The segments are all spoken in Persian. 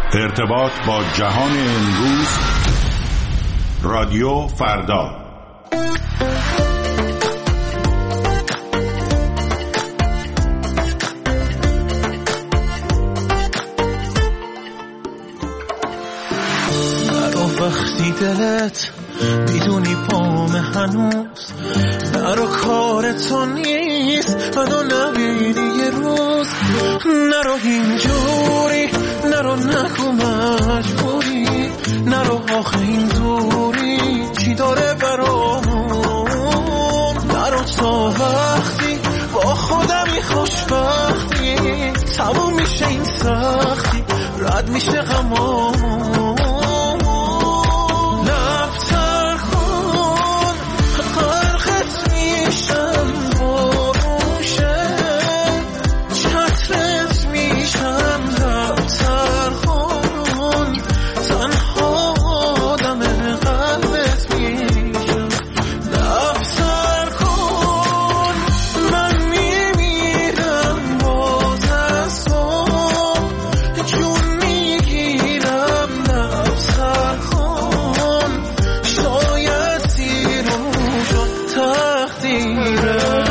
ارتباط با جهان امروز، رادیو فردا. نرو وقتی دلت میدونی پام هنوز، نرو کار تو نیست منو نبینی یه روز، نرو اینجوری، نرو نگو مجبوری، نرو آخه این دوری چی داره برامون، نرو تا وقتی با خودمی خوشبختی تموم میشه این سختی، رد میشه غمامون. لبتر کن غرقت میشم بروشه، چترت میشم، لبتر کن تنها آدم قلبت میشم، لبتر کن من میمیرم باز از تو جون میگیرم، لبتر کن شاید زیرو شد تقدیرم.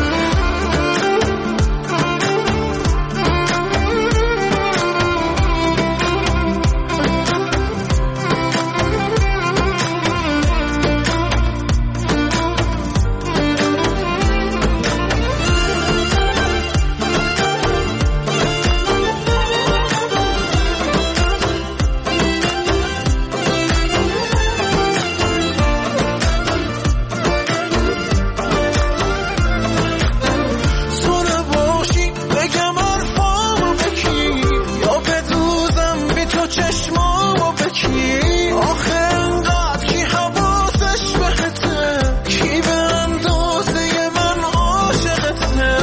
تو نباشی بگم حرفامو بکی، یا بدوزم بی تو چشمامو بکی، آخه انقدر کی حواسش بهته، کی به اندازه من عاشقته،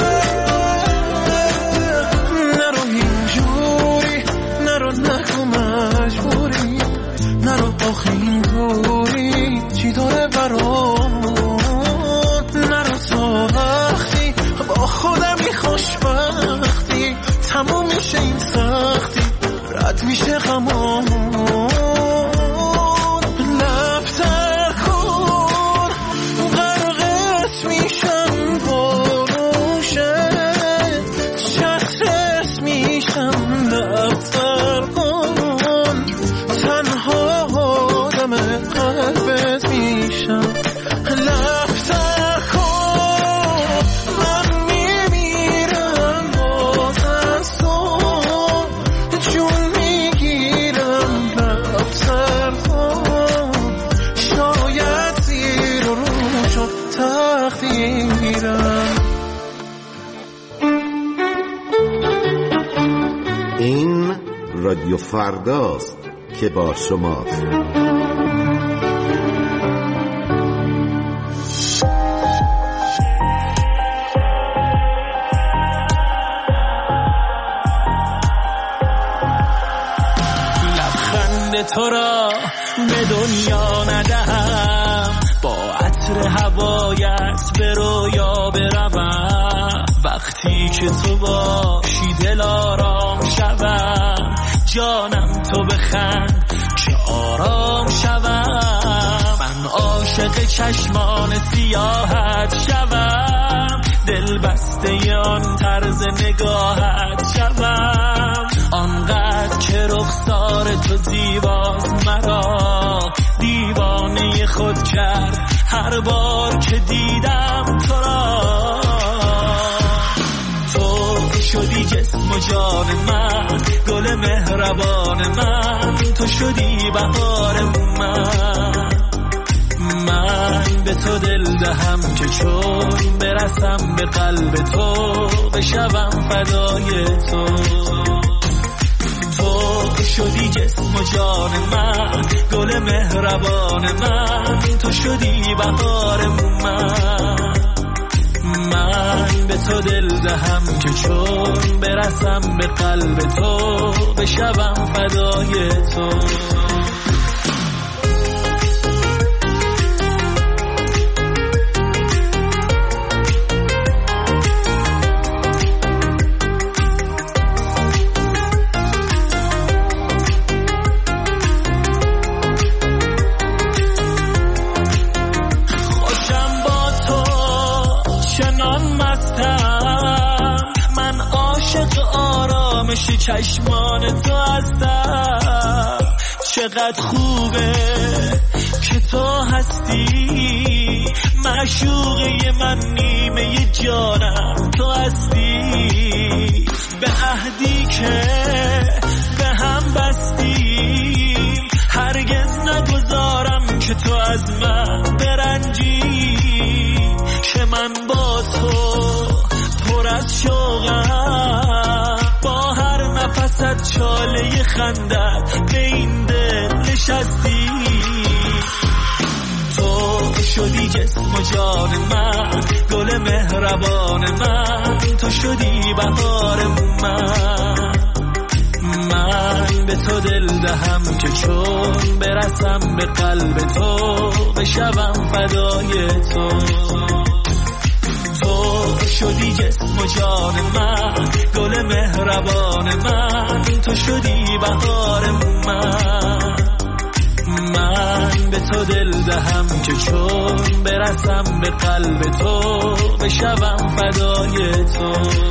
نرو اینجوری، نرو نگو مجبوری، نرو آخه این دوری چی داره برامون، نرو تا وقتی با خودمی خوشبختی تموم میشه این سختی، رد میشه غمامون. لبتر کن غرقت میشم بروشه، چترت میشم، لبتر کن تنها آدم قلبت میشم، لبتر کن من میمیرم باز از تو جون میگیرم، لبتر کن شاید زیر و رو شد تقدیرم. این رادیو فرداست که با شماست. لبخند تو را به دنیا ندهم، با عطر هوایت به رویا بروم، وقتی که تو باشی دل آرام شوم، جانم تو بخند که آرام شوم، من عاشق چشمان سیاحت شوم، دل بسته آن طرز نگاهت شوم، آنقدر که رخسار تو زیباست مرا دیوانه خود کرد هر بار که دیدم تو را، تو شدی جسم و جان من، گل مهربان من، تو شدی بهار من به تو دل دهم که چون برسم به قلب تو بشوم فدای تو، تو شدی جسم و جان من، گل مهربان من، تو شدی بهار من به تو دل دهم که چون برسم به قلب تو بشوم فدای تو. توی چشمان تو هستم. چقدر خوبه که تو هستی، معشوقه من، نیمه جانم تو هستی. به عهدی که به هم بستیم هرگز نگذارم که تو از من برنجی، که من با تو پر از شوقم، با هر نفست چاله خندت به این دل نشستی. تو شدی جسم و جان من، گل مهربان من، تو شدی بهار من به تو دل دهم که چون برسم به قلب تو بشوم فدای تو. تو شدی جسم و جان من، گل مهربان من، تو شدی بهار من به تو دل دهم که چون برسم به قلب تو بشوم فدای تو.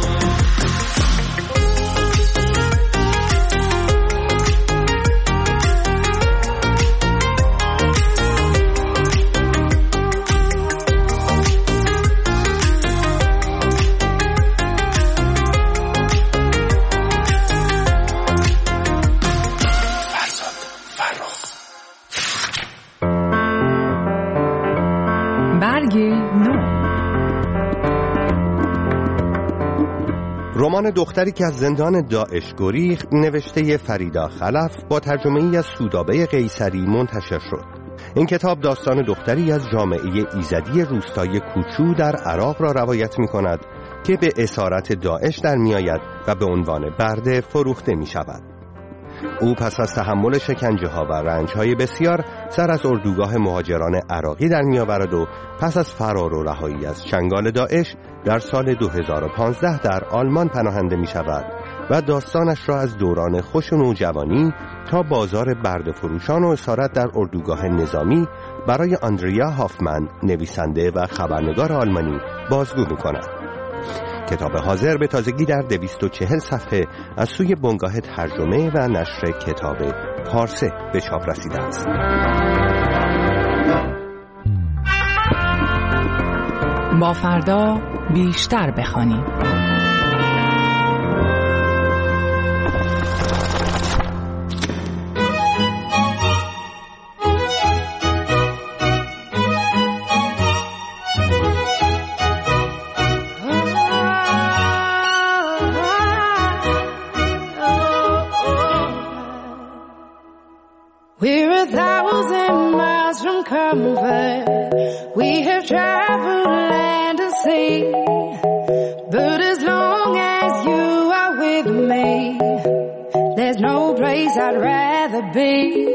رمان دختری که از زندان داعش گریخت نوشته فریدا خلف با ترجمه‌ای از سودابه قیصری منتشر شد. این کتاب داستان دختری از جامعه ایزدی روستای کوچو در عراق را روایت می‌کند که به اسارت داعش در می‌آید و به عنوان برده فروخته می‌شود. او پس از تحمل شکنجه‌ها و رنج‌های بسیار سر از اردوگاه مهاجران عراقی در می‌آورد و پس از فرار و رهایی از چنگال داعش در سال 2015 در آلمان پناهنده می‌شود و داستانش را از دوران خوش نوجوانی تا بازار برده فروشان و اسارت در اردوگاه نظامی برای آندریا هافمن، نویسنده و خبرنگار آلمانی، بازگو می‌کند. کتاب حاضر به تازگی در 240 صفحه از سوی بنگاه ترجمه و نشر کتاب پارسه به چاپ رسیده است. با فردا بیشتر بخوانیم. We're 1,000 miles from comfort. We have traveled land and sea. But as long as you are with me, there's no place I'd rather be.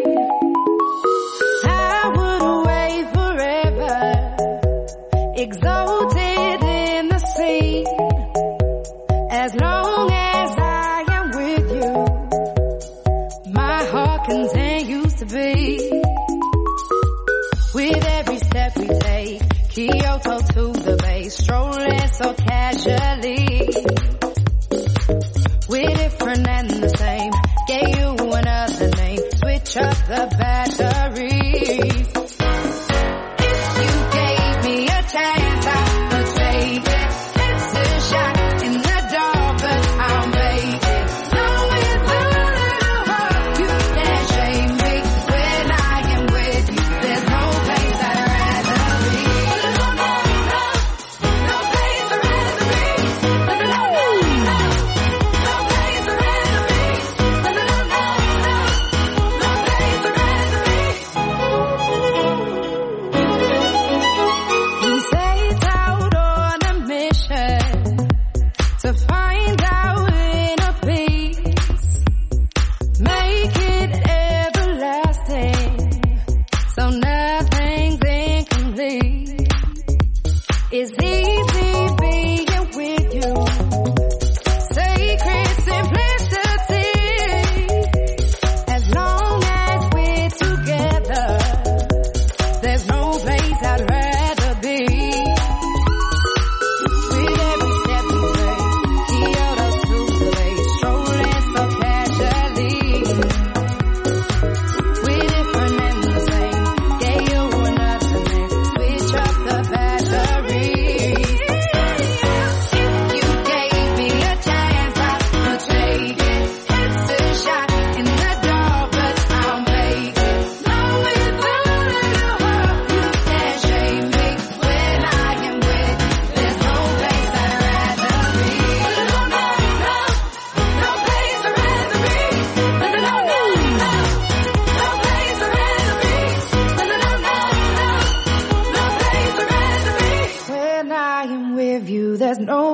I would away forever, exalted in the sea. As long as I am with you, my heart continues to beat. With every step we take, Kyoto to the bay, strolling so casually. We're different and the same, gave you another name, switch up the batteries. If you gave me a chance, I would take it. It's a shot in the dark, but I'll make it. Know with a little heart, you can't shame me. When I am with you, there's no place I'd rather be. No place I'd rather be. No place I'd rather be. No place I'd rather be.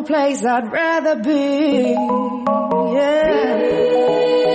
place I'd rather be. Yeah.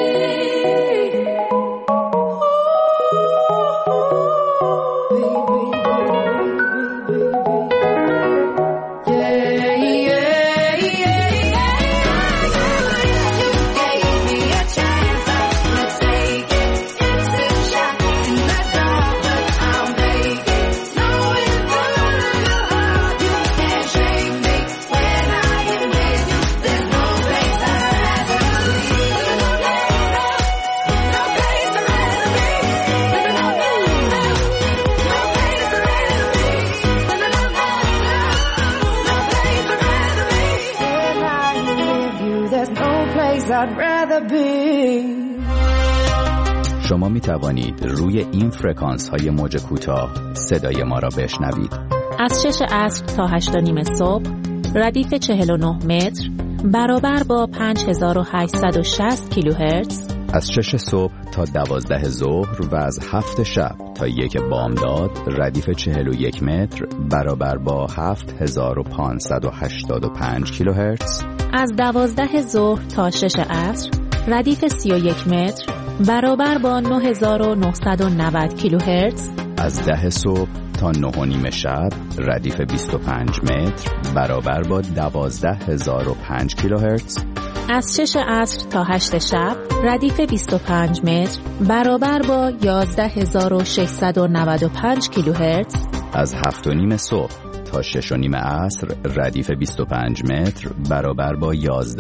شما می توانید روی این فرکانس های موج کوتاه صدای ما را بشنوید. از 6 عصر تا 8 و نیم صبح ردیف 49 متر برابر با 5860 کیلوهرتز، از 6 صبح تا 12 ظهر و از 7 شب تا 1 بامداد ردیف 41 متر برابر با 7585 کیلوهرتز، از 12 ظهر تا 6 عصر ردیف 31 متر برابر با 9990 کیلوهرتز، از 10 صبح تا 9 و نیم شب ردیف 25 متر برابر با 12005 کیلوهرتز، از 6 عصر تا 8 شب ردیف 25 متر برابر با 11695 کیلوهرتز، از 7 و نیم صبح تا 6 و نیم عصر ردیف 25 متر برابر با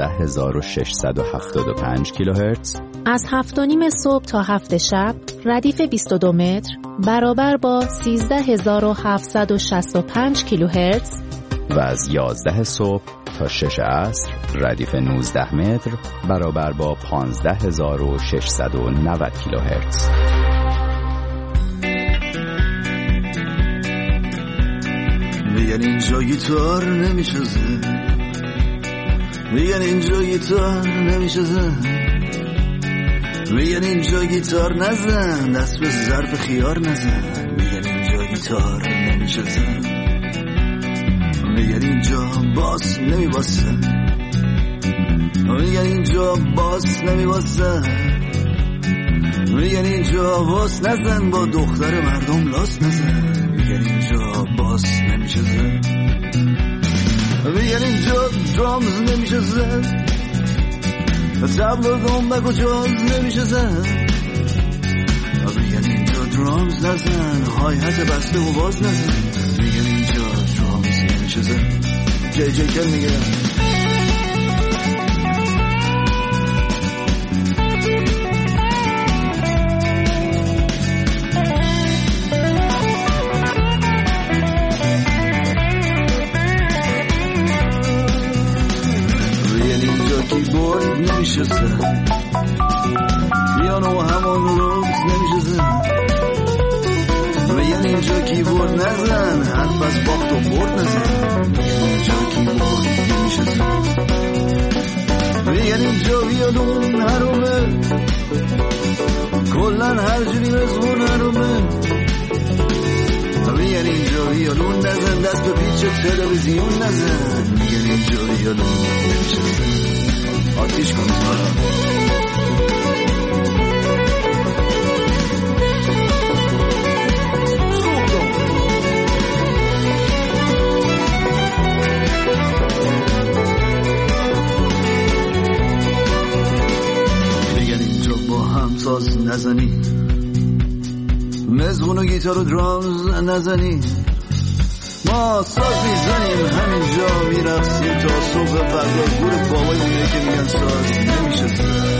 11675 کیلوهرتز، از 7 و نیم صبح تا 7 شب ردیف 22 متر برابر با 13765 کیلوهرتز و از 11 صبح تا 6 عصر ردیف 19 متر برابر با 15690 کیلوهرتز. میگن اینجا گیتار نمیشه زن، میگن اینجا گیتار نمیشه زن، میگن اینجا گیتار نزن، دست به ظرف خیار نزن، میگن اینجا گیتار نمیشه زن، میگن اینجا باس نمیباسه، میگن اینجا باس نمیباسه، میگن اینجا باس نزن، با دختر مردم لاس نزن، میگن اینجا باس نمیشه زن، میگن اینجا درامز نمیشه زن، تبل و دنبک و جاز نمیشه زن، میگن اینجا درامز نزن، های حت بسته و باز نزن، میگن اینجا درامز نمیشه زن. جی جی کن میگن کیبورد نمیشه زن، پیانو همون روز نمیشه زن، میگن اینجا کیبورد نزن، حرف از باخت و برد نزن، میگن اینجا کیبورد نمیشه زن، میگن اینجا ویولون حرومه، کلن هر جوری مزمون حرومه، میگن اینجا ویولون نزن، دست به پیچ تلویزیون نزن، میگن اینجا ویولون نمیشه زن. آتیش کن میگن اینجا با هم ساز نزنی، مزغون و گیتار و درامز نزنی، ما ساز میزنیم همینجا میرقصیم تا صبح فردا، گور بابایونه که میگن ساز نمیشه زن.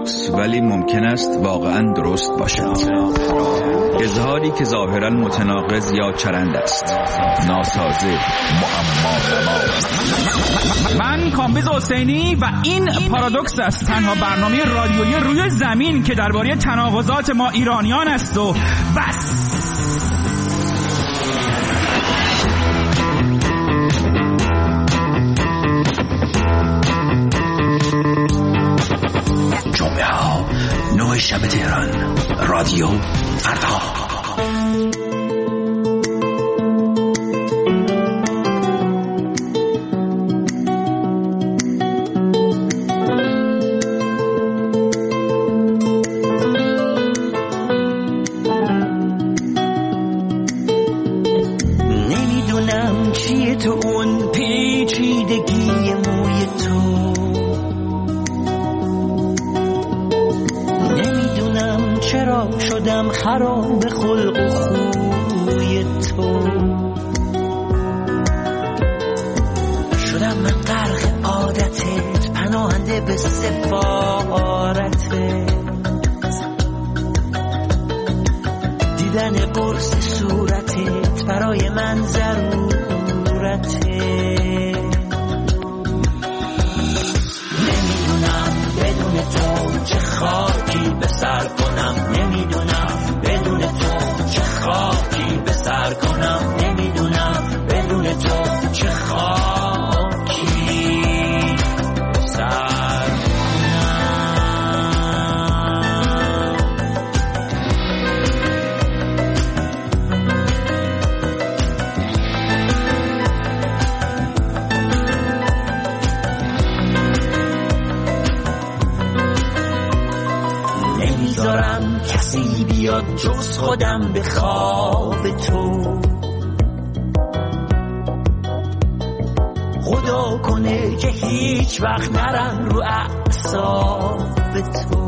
پارادوکس ولی ممکن است واقعا درست باشد. اظهاری که ظاهرا متناقض یا چرند است، ناسازه، معما. من کامبیز حسینی و این پارادوکس است، تنها برنامه رادیویی روی زمین که درباره تناقضات ما ایرانیان است و بس. جمعه ها 9 شب تهران، رادیو فردا. نمیدونم چیه تو اون پیچیدگی موی تو، چرا شدم خراب خلق و خوی تو، شدم من غرق عادتت، پناهنده به سفارتت، دیدن قرص صورتت برای من ضرورته. نمیدونم بدون تو چه خاکی به سر کنم، نمیدونم بدون تو چه خاکی به سر کنم، نمیدونم بدون تو چه خاکی به سر نمیذارم کسی بیاد جز خودم به خواب تو، خدا کنه که هیچ وقت نرم رو اعصاب تو.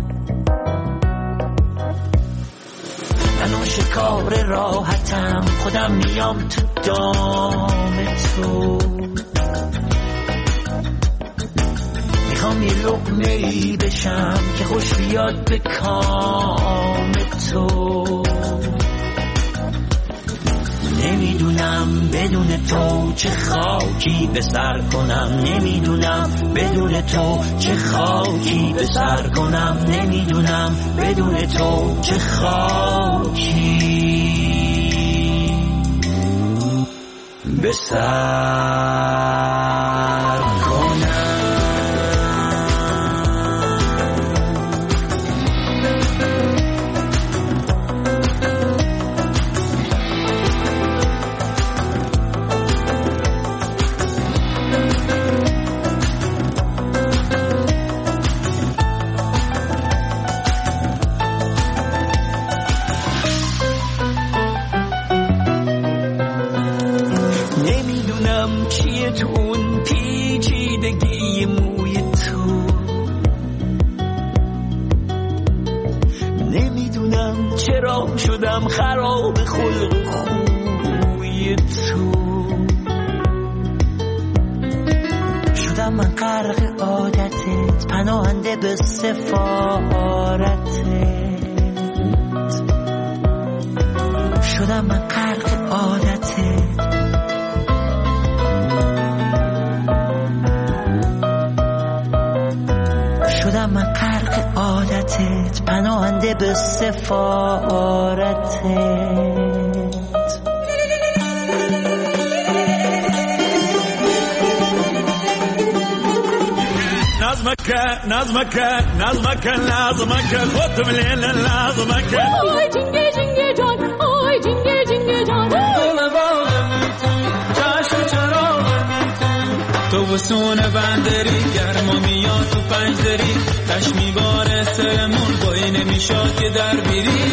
من شکار راحتم، خودم میام تو دام تو، میخوام یه لقمه‌ای بشم که خوش بیاد به کام تو. نمیدونم بدون تو چه خاکی به سر کنم، نمیدونم بدون تو چه خاکی به سر کنم، نمیدونم بدون تو چه خاکی به سر کنم. چیه تو اون پیچیدگی موی تو، نمیدونم چرا شدم خراب خلق خوی تو، شدم من غرق عادتت، پناهنده به سفارتت، شدم من غرق عادتت، شدم من غرق عادتت، پناهنده به سفارتت. نظمك نظمك نظمك نظمك خدت الليل نظمك آی جنگه جنگه جان، آی جنگه جنگه جان، چشم چراغ تو بسون بندری گرما میاد تو پنجدری، تش میباره سرمون بایی نمیشاد که در بیری.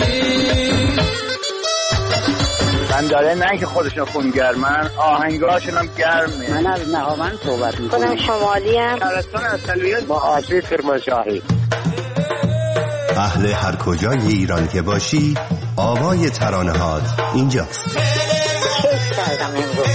من داره نه که خودشون خونگرمن، آهنگاشون هم گرمه. من از نهاوند صحبت میکنم. خودم شمالی ام. شهرستان اصلیت با آسیب کرمانشاهی. اهل هر کجای ایران که باشی، آوای ترانه‌هات اینجاست. کیف کردم امروز.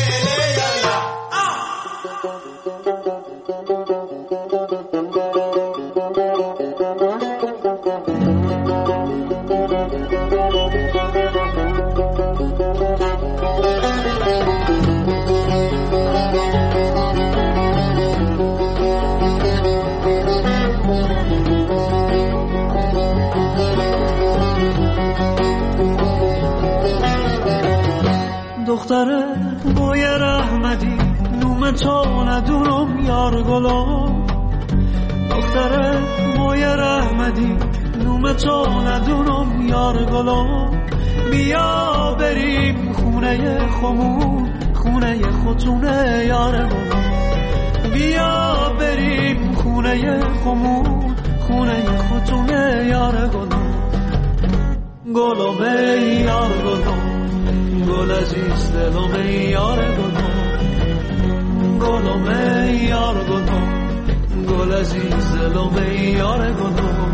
دختره بوی رحمتی نوم تو ندونم یار گلم دختره بوی رحمتی نوم تو ندونم یار گلم بیا بریم خونه خمون خونه خودتونه یار گلم بیا بریم خونه خمون خونه خودتونه یار گلم گلم ای یار گلم گل عزیز دلم ای یار گلم گلم ای یار گلم گل عزیز دلم ای یار گلم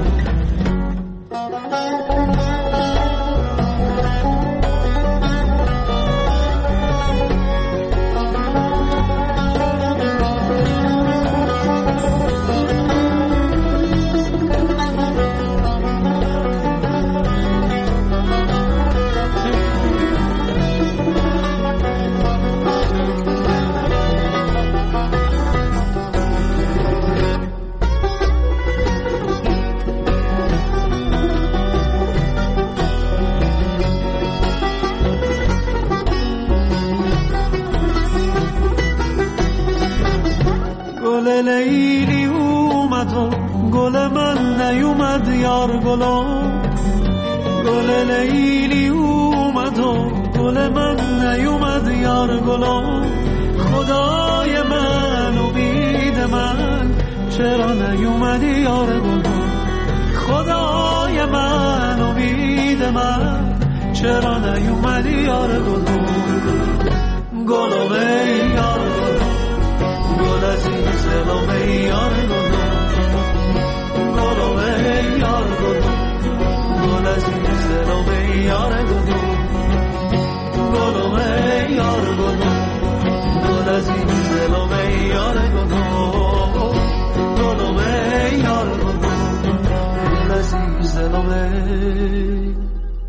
لیلی اومد و گل من نیومد یار گلم گل لیلی اومد و گل من نیومد یار گلم خدای من امید من چرا نیومدی یار گلم خدای من امید من چرا نیومدی یار گلم گلم ای یار گلم گل عزیز دلم ای یار گلم گلم ای یار گلم گل عزیز دلم ای یار گلم گلم ای یار گلم گل عزیز دلم ای یار گلم گلم ای یار گلم گل عزیز دلم ای.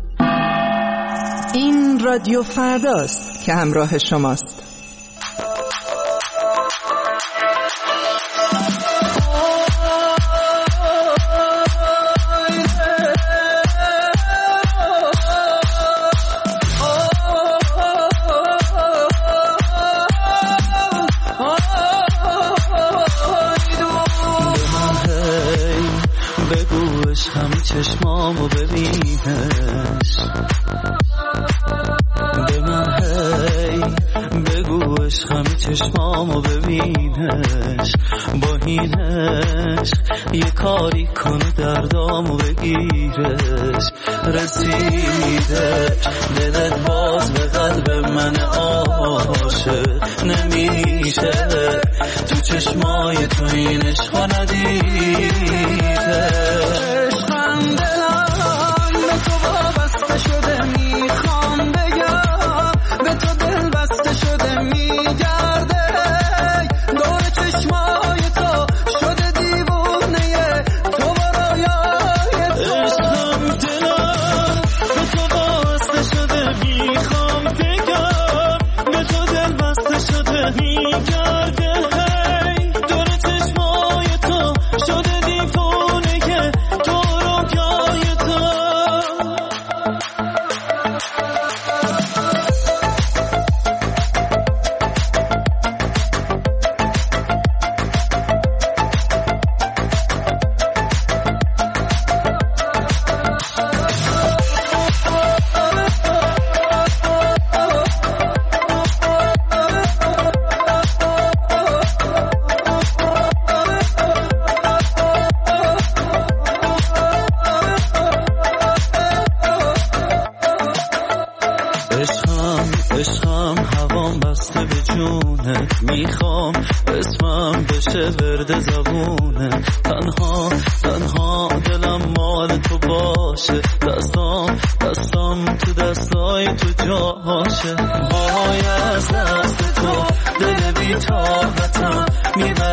این رادیو فرداست که همراه شماست. چشمامو ببینش به من هی بگو عشقم چشمامو ببینش با این عشق یه کاری کن دردامو بگیرش رسیدش دلت باز به قلب من عاشق نمیشه تو چشمای تو این عشقا ندیده شده میخوام بگم به تو دل بسته شده میگرده دور چشمای تو شده دیوونه تو برایای تو عشقم دلم به تو بسته شده میخوام بگم به تو دل بسته شده میگرده دور چشمای تو شده دیوونه تو برایای تو عشقم هوام بسته به جونه میخوام اسمم بشه ورد زبونه تنها دلم مال تو باشه دستام تو دستای تو جاشه وای از دست تو دل بی طاقتم میبرم